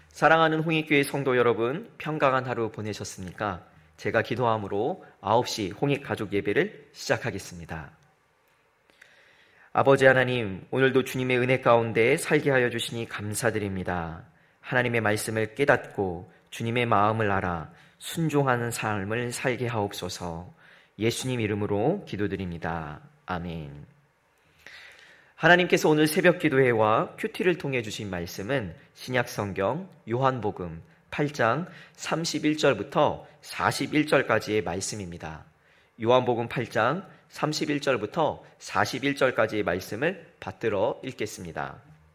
사랑하는 홍익교회 성도 여러분, 평강한 하루 보내셨습니까? 제가 기도함으로 9시 홍익가족 예배를 시작하겠습니다. 아버지 하나님, 오늘도 주님의 은혜 가운데 살게 하여 주시니 감사드립니다. 하나님의 말씀을 깨닫고 주님의 마음을 알아 순종하는 삶을 살게 하옵소서. 예수님 이름으로 기도드립니다. 아멘. 하나님께서 오늘 새벽 기도회와 큐티를 통해 주신 말씀은 신약성경 요한복음 8장 31절부터 41절까지의 말씀입니다. 요한복음 8장 31절부터 41절까지의 말씀을 받들어 읽겠습니다.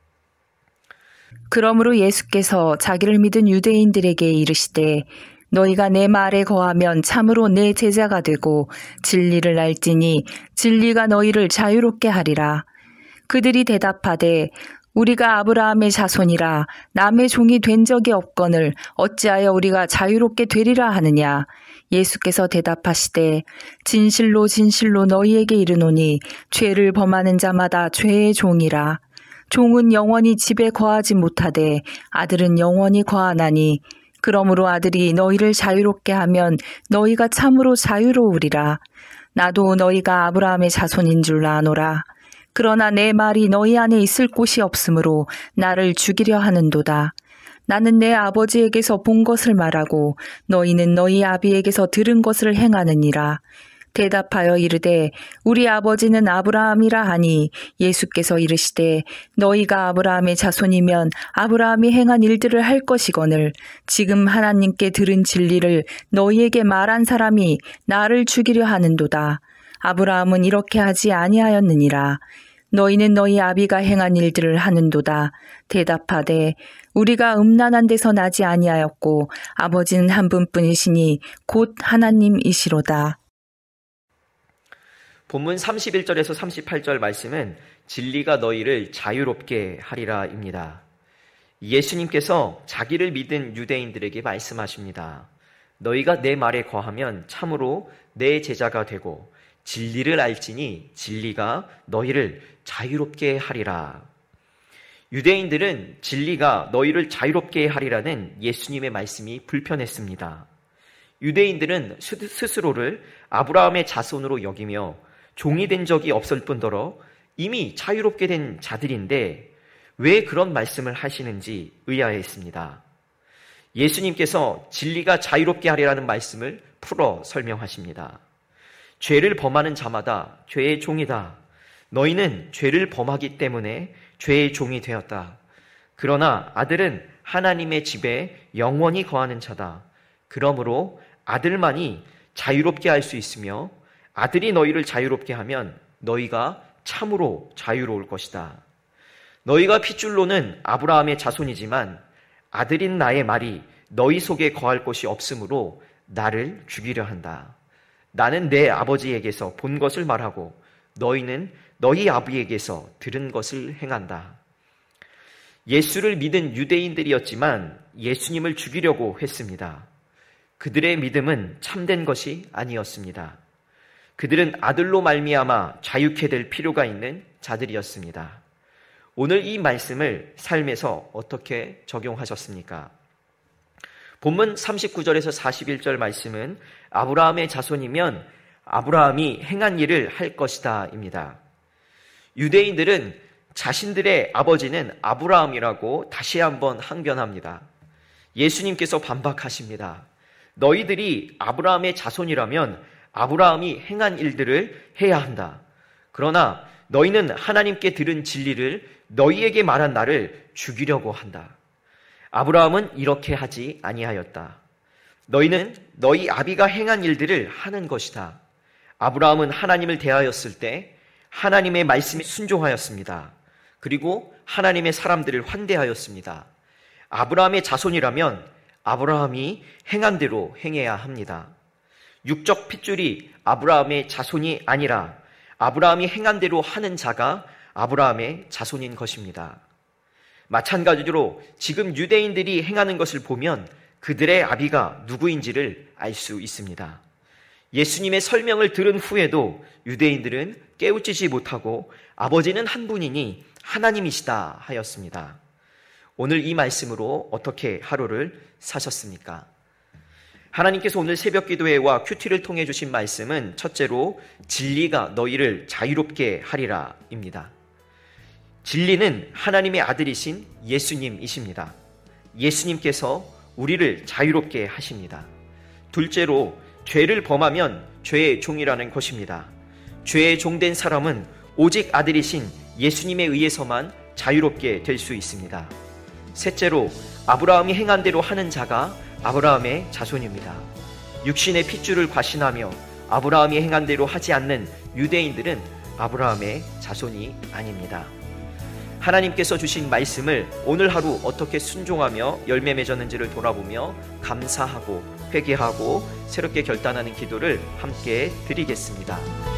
그러므로 예수께서 자기를 믿은 유대인들에게 이르시되 너희가 내 말에 거하면 참으로 내 제자가 되고 진리를 알지니 진리가 너희를 자유롭게 하리라. 그들이 대답하되 우리가 아브라함의 자손이라 남의 종이 된 적이 없거늘 어찌하여 우리가 자유롭게 되리라 하느냐. 예수께서 대답하시되 진실로 진실로 너희에게 이르노니 죄를 범하는 자마다 죄의 종이라. 종은 영원히 집에 거하지 못하되 아들은 영원히 거하나니 그러므로 아들이 너희를 자유롭게 하면 너희가 참으로 자유로우리라. 나도 너희가 아브라함의 자손인 줄 아노라. 그러나 내 말이 너희 안에 있을 곳이 없으므로 나를 죽이려 하는도다. 나는 내 아버지에게서 본 것을 말하고 너희는 너희 아비에게서 들은 것을 행하느니라. 대답하여 이르되 우리 아버지는 아브라함이라 하니 예수께서 이르시되 너희가 아브라함의 자손이면 아브라함이 행한 일들을 할 것이거늘 지금 하나님께 들은 진리를 너희에게 말한 사람이 나를 죽이려 하는도다. 아브라함은 이렇게 하지 아니하였느니라. 너희는 너희 아비가 행한 일들을 하는도다. 대답하되 우리가 음란한 데서 나지 아니하였고 아버지는 한 분뿐이시니 곧 하나님이시로다. 본문 31절에서 38절 말씀은 진리가 너희를 자유롭게 하리라입니다. 예수님께서 자기를 믿은 유대인들에게 말씀하십니다. 너희가 내 말에 거하면 참으로 내 제자가 되고 진리를 알지니 진리가 너희를 자유롭게 하리라. 유대인들은 진리가 너희를 자유롭게 하리라는 예수님의 말씀이 불편했습니다. 유대인들은 스스로를 아브라함의 자손으로 여기며 종이 된 적이 없을 뿐더러 이미 자유롭게 된 자들인데 왜 그런 말씀을 하시는지 의아했습니다. 예수님께서 진리가 자유롭게 하리라는 말씀을 풀어 설명하십니다. 죄를 범하는 자마다 죄의 종이다. 너희는 죄를 범하기 때문에 죄의 종이 되었다. 그러나 아들은 하나님의 집에 영원히 거하는 자다. 그러므로 아들만이 자유롭게 할 수 있으며 아들이 너희를 자유롭게 하면 너희가 참으로 자유로울 것이다. 너희가 핏줄로는 아브라함의 자손이지만 아들인 나의 말이 너희 속에 거할 곳이 없으므로 나를 죽이려 한다. 나는 내 아버지에게서 본 것을 말하고 너희는 너희 아비에게서 들은 것을 행한다. 예수를 믿은 유대인들이었지만 예수님을 죽이려고 했습니다. 그들의 믿음은 참된 것이 아니었습니다. 그들은 아들로 말미암아 자유케 될 필요가 있는 자들이었습니다. 오늘 이 말씀을 삶에서 어떻게 적용하셨습니까? 본문 39절에서 41절 말씀은 아브라함의 자손이면 아브라함이 행한 일을 할 것이다 입니다. 유대인들은 자신들의 아버지는 아브라함이라고 다시 한번 항변합니다. 예수님께서 반박하십니다. 너희들이 아브라함의 자손이라면 아브라함이 행한 일들을 해야 한다. 그러나 너희는 하나님께 들은 진리를 너희에게 말한 나를 죽이려고 한다. 아브라함은 이렇게 하지 아니하였다. 너희는 너희 아비가 행한 일들을 하는 것이다. 아브라함은 하나님을 대하였을 때 하나님의 말씀에 순종하였습니다. 그리고 하나님의 사람들을 환대하였습니다. 아브라함의 자손이라면 아브라함이 행한 대로 행해야 합니다. 육적 핏줄이 아브라함의 자손이 아니라 아브라함이 행한 대로 하는 자가 아브라함의 자손인 것입니다. 마찬가지로 지금 유대인들이 행하는 것을 보면 그들의 아비가 누구인지를 알 수 있습니다. 예수님의 설명을 들은 후에도 유대인들은 깨우치지 못하고 아버지는 한 분이니 하나님이시다 하였습니다. 오늘 이 말씀으로 어떻게 하루를 사셨습니까? 하나님께서 오늘 새벽 기도회와 큐티를 통해 주신 말씀은 첫째로 진리가 너희를 자유롭게 하리라 입니다. 진리는 하나님의 아들이신 예수님이십니다. 예수님께서 우리를 자유롭게 하십니다. 둘째로 죄를 범하면 죄의 종이라는 것입니다. 죄의 종된 사람은 오직 아들이신 예수님에 의해서만 자유롭게 될 수 있습니다. 셋째로 아브라함이 행한 대로 하는 자가 아브라함의 자손입니다. 육신의 핏줄을 과신하며 아브라함이 행한 대로 하지 않는 유대인들은 아브라함의 자손이 아닙니다. 하나님께서 주신 말씀을 오늘 하루 어떻게 순종하며 열매 맺었는지를 돌아보며 감사하고 회개하고 새롭게 결단하는 기도를 함께 드리겠습니다.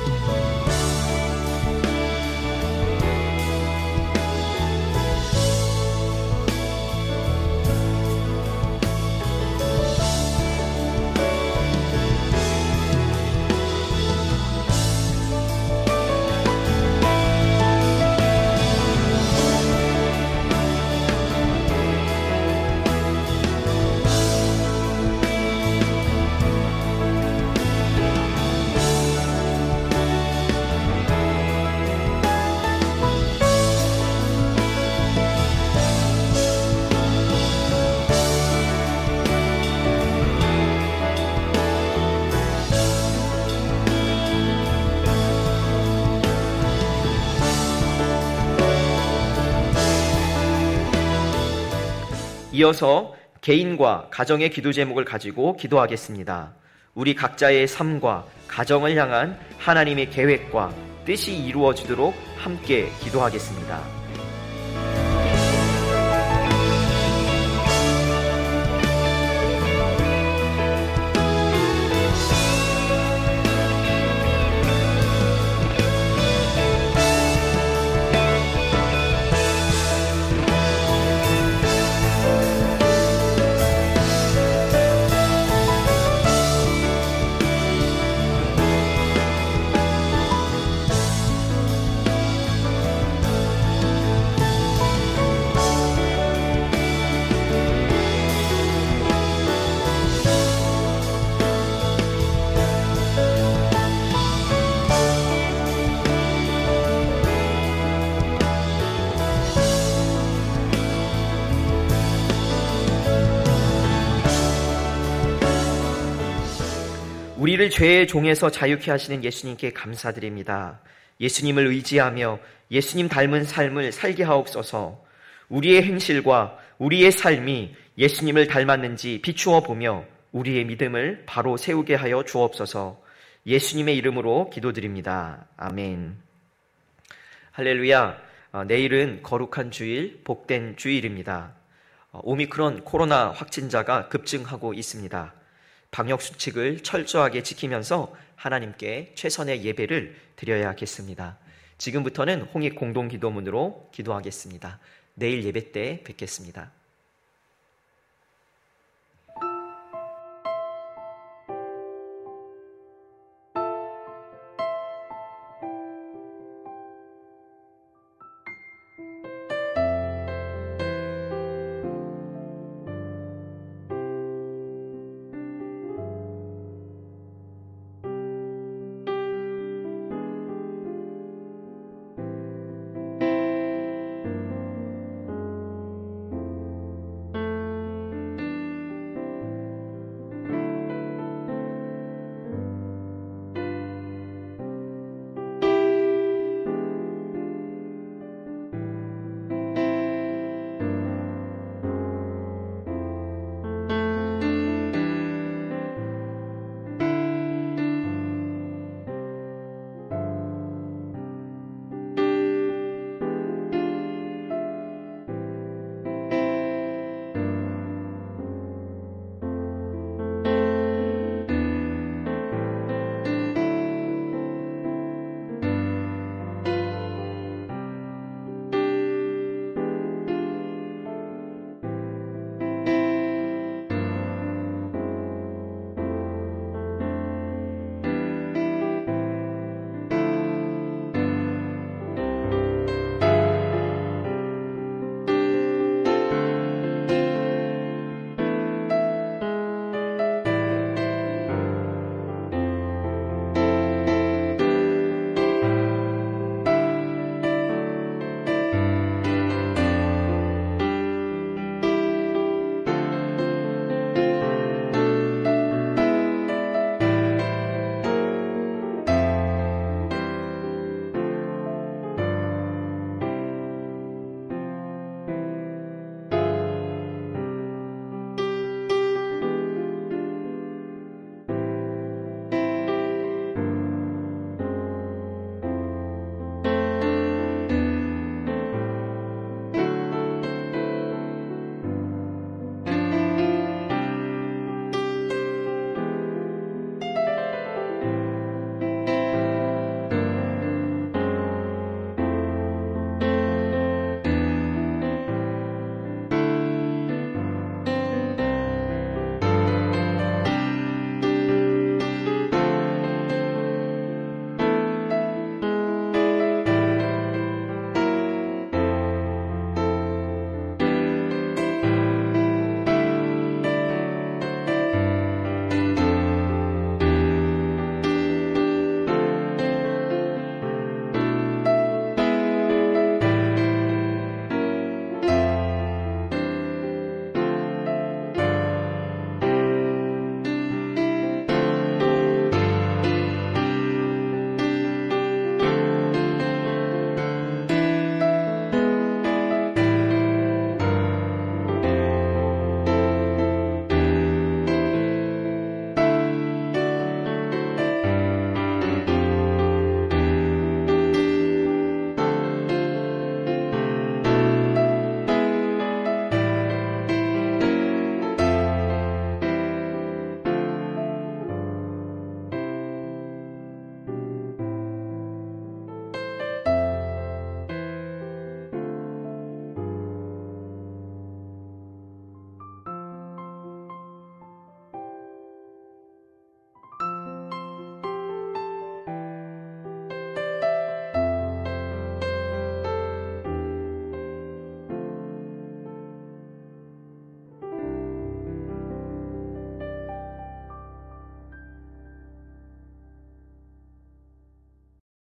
이어서 개인과 가정의 기도 제목을 가지고 기도하겠습니다. 우리 각자의 삶과 가정을 향한 하나님의 계획과 뜻이 이루어지도록 함께 기도하겠습니다. 우리를 죄의 종에서 자유케 하시는 예수님께 감사드립니다. 예수님을 의지하며 예수님 닮은 삶을 살게 하옵소서. 우리의 행실과 우리의 삶이 예수님을 닮았는지 비추어 보며 우리의 믿음을 바로 세우게 하여 주옵소서. 예수님의 이름으로 기도드립니다. 아멘. 할렐루야. 내일은 거룩한 주일, 복된 주일입니다. 오미크론 코로나 확진자가 급증하고 있습니다. 방역수칙을 철저하게 지키면서 하나님께 최선의 예배를 드려야겠습니다. 지금부터는 홍익 공동기도문으로 기도하겠습니다. 내일 예배 때 뵙겠습니다.